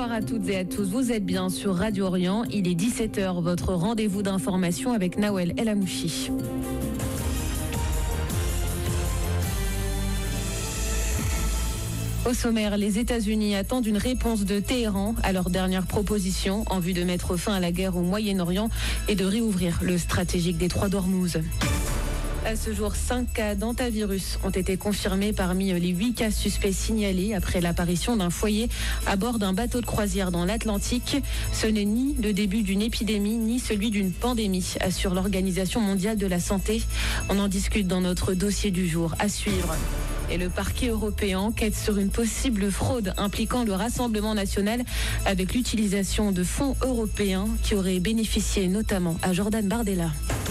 Bonsoir à toutes et à tous, vous êtes bien sur Radio Orient, il est 17h, votre rendez-vous d'information avec Nawel El Amouchi. Au sommaire, les États-Unis attendent une réponse de Téhéran à leur dernière proposition en vue de mettre fin à la guerre au Moyen-Orient et de réouvrir le stratégique détroit d'Ormuz. À ce jour, 5 cas d'hantavirus ont été confirmés parmi les 8 cas suspects signalés après l'apparition d'un foyer à bord d'un bateau de croisière dans l'Atlantique. Ce n'est ni le début d'une épidémie, ni celui d'une pandémie, assure l'Organisation mondiale de la santé. On en discute dans notre dossier du jour à suivre. Et le parquet européen enquête sur une possible fraude impliquant le Rassemblement national avec l'utilisation de fonds européens qui auraient bénéficié notamment à Jordan Bardella.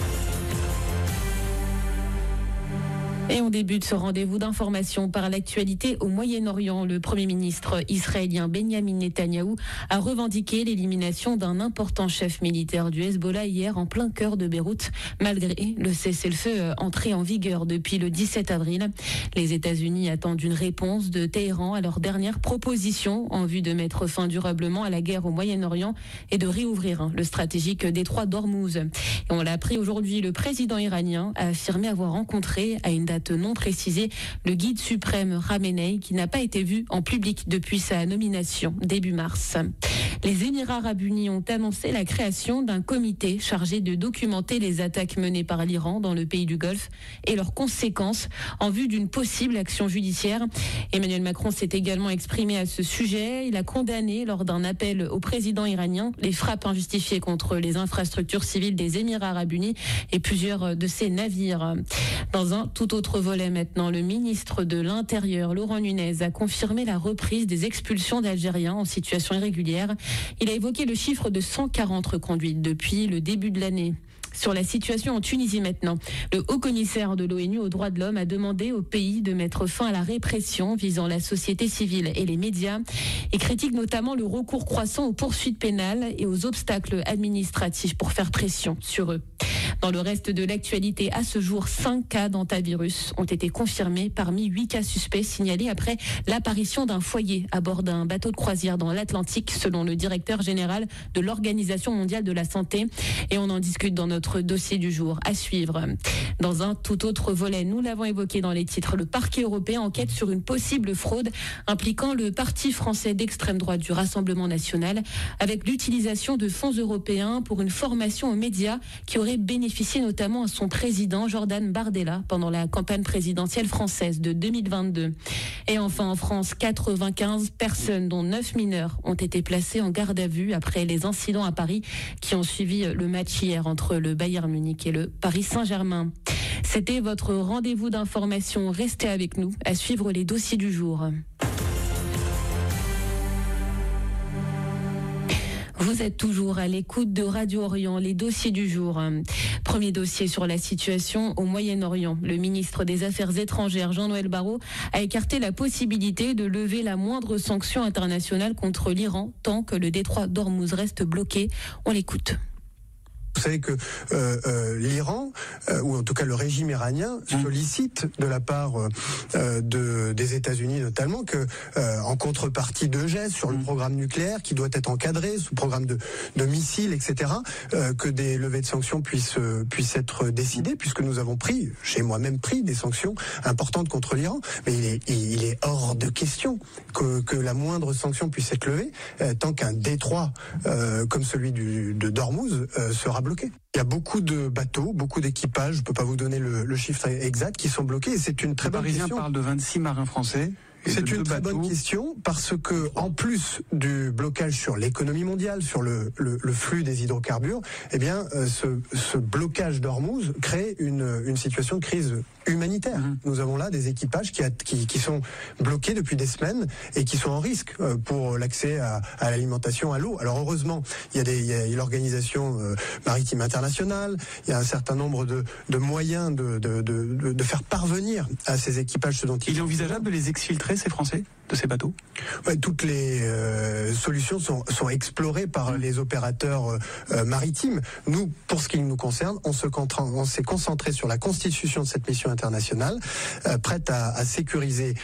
Et on débute ce rendez-vous d'information par l'actualité au Moyen-Orient. Le Premier ministre israélien Benyamin Netanyahou a revendiqué l'élimination d'un important chef militaire du Hezbollah hier en plein cœur de Beyrouth, malgré le cessez-le-feu entré en vigueur depuis le 17 avril. Les États-Unis attendent une réponse de Téhéran à leur dernière proposition en vue de mettre fin durablement à la guerre au Moyen-Orient et de réouvrir le stratégique détroit d'Ormuz. Et on l'a appris aujourd'hui, le président iranien a affirmé avoir rencontré à une date non précisée le guide suprême Khamenei qui n'a pas été vu en public depuis sa nomination début mars. Les Émirats arabes unis ont annoncé la création d'un comité chargé de documenter les attaques menées par l'Iran dans le pays du Golfe et leurs conséquences en vue d'une possible action judiciaire. Emmanuel Macron s'est également exprimé à ce sujet. Il a condamné lors d'un appel au président iranien les frappes injustifiées contre les infrastructures civiles des Émirats arabes unis et plusieurs de ses navires. Dans un tout autre volet maintenant, le ministre de l'Intérieur, Laurent Nunez, a confirmé la reprise des expulsions d'Algériens en situation irrégulière. Il a évoqué le chiffre de 140 reconduites depuis le début de l'année. Sur la situation en Tunisie maintenant, le haut-commissaire de l'ONU aux droits de l'homme a demandé au pays de mettre fin à la répression visant la société civile et les médias et critique notamment le recours croissant aux poursuites pénales et aux obstacles administratifs pour faire pression sur eux. Dans le reste de l'actualité, à ce jour, 5 cas d'hantavirus ont été confirmés parmi 8 cas suspects signalés après l'apparition d'un foyer à bord d'un bateau de croisière dans l'Atlantique, selon le directeur général de l'Organisation mondiale de la santé. Et on en discute dans notre dossier du jour à suivre. Dans un tout autre volet, nous l'avons évoqué dans les titres, le parquet européen enquête sur une possible fraude impliquant le parti français d'extrême droite du Rassemblement national avec l'utilisation de fonds européens pour une formation aux médias qui aurait bénéficié notamment à son président Jordan Bardella pendant la campagne présidentielle française de 2022. Et enfin en France, 95 personnes dont 9 mineurs ont été placées en garde à vue après les incidents à Paris qui ont suivi le match hier entre le Bayern Munich et le Paris Saint-Germain. C'était votre rendez-vous d'information. Restez avec nous à suivre les dossiers du jour. Vous êtes toujours à l'écoute de Radio Orient, les dossiers du jour. Premier dossier sur la situation au Moyen-Orient. Le ministre des Affaires étrangères, Jean-Noël Barrot, a écarté la possibilité de lever la moindre sanction internationale contre l'Iran tant que le détroit d'Ormuz reste bloqué. On l'écoute. Vous savez que l'Iran, ou en tout cas le régime iranien, sollicite de la part des États-Unis notamment que, en contrepartie de gestes sur le programme nucléaire qui doit être encadré, sous programme de missiles, etc., que des levées de sanctions puissent être décidées, puisque nous avons j'ai moi-même pris des sanctions importantes contre l'Iran. Mais il est hors de question que la moindre sanction puisse être levée tant qu'un détroit comme celui d'Ormuz sera bloqué. Il y a beaucoup de bateaux, beaucoup d'équipages, je ne peux pas vous donner le chiffre exact, qui sont bloqués et c'est une très bonne question. Le Parisien parle de 26 marins français. C'est une très bonne question parce que, en plus du blocage sur l'économie mondiale, sur le flux des hydrocarbures, eh bien, ce blocage d'Ormuz crée une situation de crise humanitaire. Nous avons là des équipages qui sont bloqués depuis des semaines et qui sont en risque pour l'accès à l'alimentation, à l'eau. Alors heureusement, il y a l'organisation maritime internationale, il y a un certain nombre de moyens de faire parvenir à ces équipages ce dont il est envisageable de les exfiltrer fait, ces Français, de ces bateaux ? Ouais, toutes les solutions sont explorées par les opérateurs maritimes. Nous, pour ce qui nous concerne, on s'est concentré sur la constitution de cette mission internationale, prête à sécuriser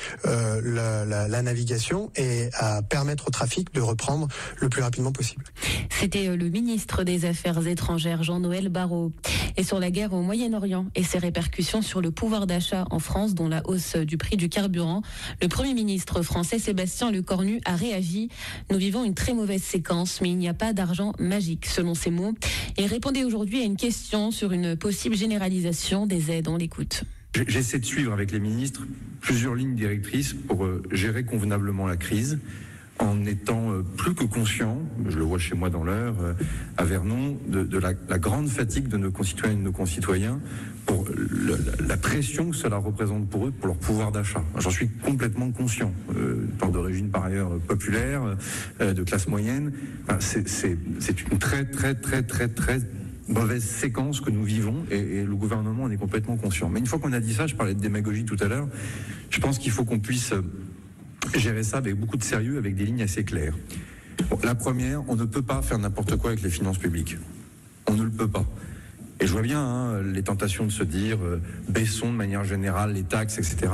la navigation et à permettre au trafic de reprendre le plus rapidement possible. C'était le ministre des Affaires étrangères, Jean-Noël Barrot. Et sur la guerre au Moyen-Orient et ses répercussions sur le pouvoir d'achat en France, dont la hausse du prix du carburant, le Premier ministre français Sébastien Lecornu a réagi. Nous vivons une très mauvaise séquence, mais il n'y a pas d'argent magique, selon ses mots. Il répondait aujourd'hui à une question sur une possible généralisation des aides. On l'écoute. J'essaie de suivre avec les ministres plusieurs lignes directrices pour gérer convenablement la crise, en étant plus que conscient, je le vois chez moi dans l'Eure, à Vernon, de la grande fatigue de nos concitoyennes et de nos concitoyens pour la pression que cela représente pour eux, pour leur pouvoir d'achat. J'en suis complètement conscient. Étant d'origine par ailleurs populaire, de classe moyenne, c'est une très mauvaise séquence que nous vivons et le gouvernement en est complètement conscient. Mais une fois qu'on a dit ça, je parlais de démagogie tout à l'heure, je pense qu'il faut qu'on puisse gérer ça avec beaucoup de sérieux, avec des lignes assez claires. Bon, la première, on ne peut pas faire n'importe quoi avec les finances publiques. On ne le peut pas. Et je vois bien les tentations de se dire baissons de manière générale les taxes, etc.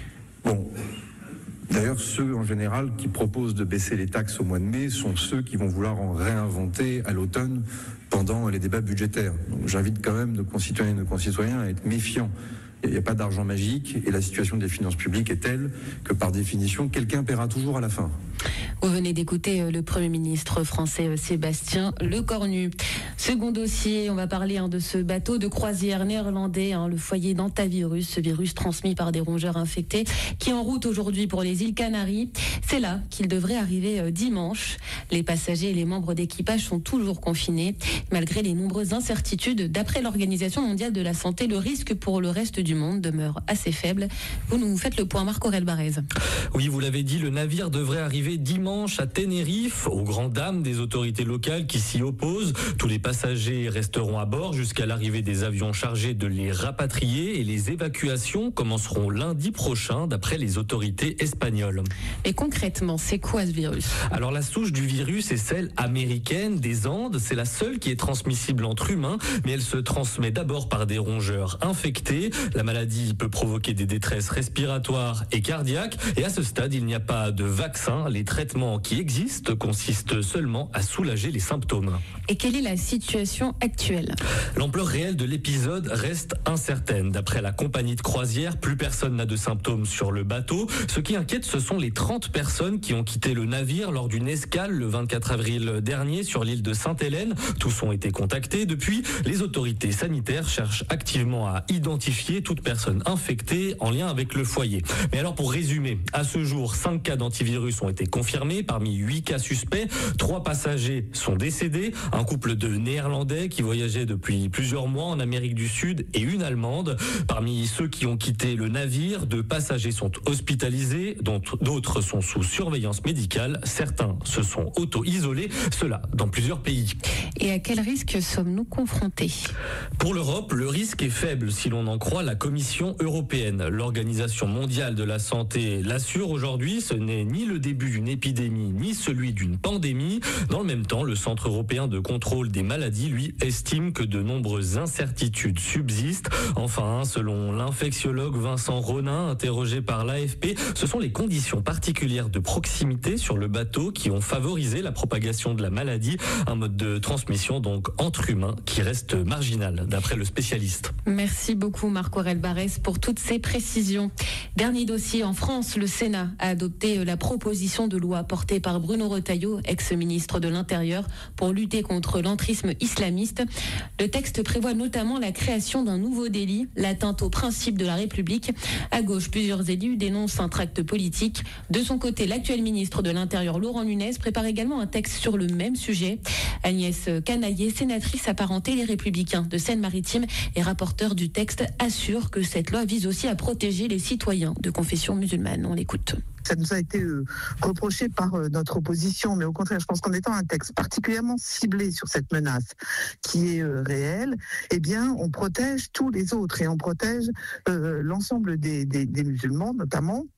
Bon, d'ailleurs, ceux en général qui proposent de baisser les taxes au mois de mai sont ceux qui vont vouloir en réinventer à l'automne pendant les débats budgétaires. Donc, j'invite quand même nos concitoyennes et nos concitoyens à être méfiants. Il n'y a pas d'argent magique et la situation des finances publiques est telle que par définition, quelqu'un paiera toujours à la fin. Vous venez d'écouter le Premier ministre français Sébastien Lecornu. Second dossier, on va parler de ce bateau de croisière néerlandais, le foyer d'hantavirus, ce virus transmis par des rongeurs infectés, qui est en route aujourd'hui pour les îles Canaries. C'est là qu'il devrait arriver dimanche. Les passagers et les membres d'équipage sont toujours confinés. Malgré les nombreuses incertitudes, d'après l'Organisation mondiale de la santé, le risque pour le reste du monde demeure assez faible. Vous nous faites le point, Marc-Aurèle Barrez. Oui, vous l'avez dit, le navire devrait arriver dimanche à Tenerife, aux grandes dames des autorités locales qui s'y opposent. Tous les passagers resteront à bord jusqu'à l'arrivée des avions chargés de les rapatrier et les évacuations commenceront lundi prochain d'après les autorités espagnoles. Et concrètement, c'est quoi ce virus ? Alors la souche du virus est celle américaine des Andes. C'est la seule qui est transmissible entre humains, mais elle se transmet d'abord par des rongeurs infectés. La maladie peut provoquer des détresses respiratoires et cardiaques. Et à ce stade, il n'y a pas de vaccin. Les traitements qui existent consistent seulement à soulager les symptômes. Et quelle est la situation actuelle ? L'ampleur réelle de l'épisode reste incertaine. D'après la compagnie de croisière, plus personne n'a de symptômes sur le bateau. Ce qui inquiète, ce sont les 30 personnes qui ont quitté le navire lors d'une escale le 24 avril dernier sur l'île de Sainte-Hélène. Tous ont été contactés. Depuis, les autorités sanitaires cherchent activement à identifier toute personne infectée en lien avec le foyer. Mais alors pour résumer, à ce jour, 5 cas d'antivirus ont été confirmés. Parmi 8 cas suspects, 3 passagers sont décédés. Un couple de Néerlandais qui voyageait depuis plusieurs mois en Amérique du Sud et une Allemande. Parmi ceux qui ont quitté le navire, 2 passagers sont hospitalisés, dont d'autres sont sous surveillance médicale. Certains se sont auto-isolés, cela dans plusieurs pays. Et à quel risque sommes-nous confrontés ? Pour l'Europe, le risque est faible si l'on en croit la Commission européenne. L'Organisation mondiale de la santé l'assure aujourd'hui, ce n'est ni le début d'une épidémie ni celui d'une pandémie. Dans le même temps, le Centre européen de contrôle des maladies, lui, estime que de nombreuses incertitudes subsistent. Enfin, selon l'infectiologue Vincent Ronin, interrogé par l'AFP, ce sont les conditions particulières de proximité sur le bateau qui ont favorisé la propagation de la maladie, un mode de transmission donc entre humains qui reste marginal, d'après le spécialiste. Merci beaucoup Marc-Aurèle Barrez pour toutes ces précisions. Dernier dossier, en France, le Sénat a adopté la proposition de loi portée par Bruno Retailleau, ex-ministre de l'Intérieur, pour lutter contre l'entrisme islamiste. Le texte prévoit notamment la création d'un nouveau délit, l'atteinte aux principes de la République. À gauche, plusieurs élus dénoncent un tract politique. De son côté, l'actuel ministre de l'Intérieur, Laurent Nunez, prépare également un texte sur le même sujet. Agnès Canaillé, sénatrice apparentée Les Républicains de Seine-Maritime et rapporteur du texte, assure que cette loi vise aussi à protéger les citoyens de confession musulmane. On l'écoute. Ça nous a été reproché par notre opposition, mais au contraire, je pense qu'en étant un texte particulièrement ciblé sur cette menace qui est réelle, eh bien, on protège tous les autres et on protège l'ensemble des musulmans, notamment.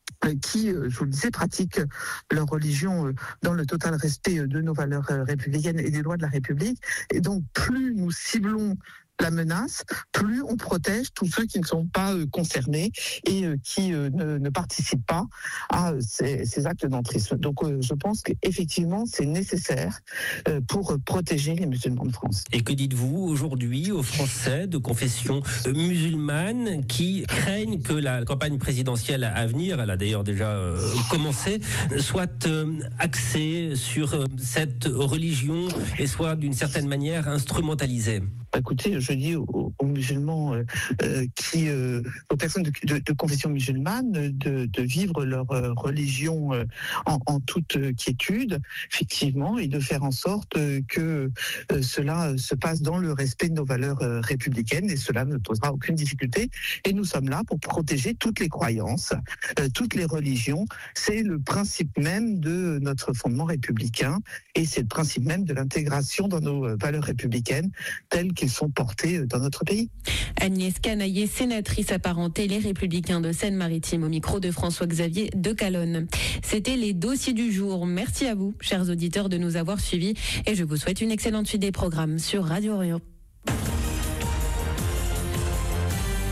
qui, je vous le disais, pratiquent leur religion dans le total respect de nos valeurs républicaines et des lois de la République. Et donc, plus nous ciblons la menace, plus on protège tous ceux qui ne sont pas concernés et qui ne participent pas à ces actes d'entrisme. Donc je pense qu'effectivement c'est nécessaire pour protéger les musulmans de France. Et que dites-vous aujourd'hui aux Français de confession musulmane qui craignent que la campagne présidentielle à venir, elle a d'ailleurs déjà commencé, soit axée sur cette religion et soit d'une certaine manière instrumentalisée? Écoutez, je dis aux musulmans, aux personnes de confession musulmane, de vivre leur religion en toute quiétude, effectivement, et de faire en sorte que cela se passe dans le respect de nos valeurs républicaines, et cela ne posera aucune difficulté. Et nous sommes là pour protéger toutes les croyances, toutes les religions. C'est le principe même de notre fondement républicain, et c'est le principe même de l'intégration dans nos valeurs républicaines, telles qu'elles sont portées dans notre pays. Agnès Canaillé, sénatrice apparentée Les Républicains de Seine-Maritime, au micro de François-Xavier de Calonne. C'était les dossiers du jour. Merci à vous, chers auditeurs, de nous avoir suivis, et je vous souhaite une excellente suite des programmes sur Radio Orient.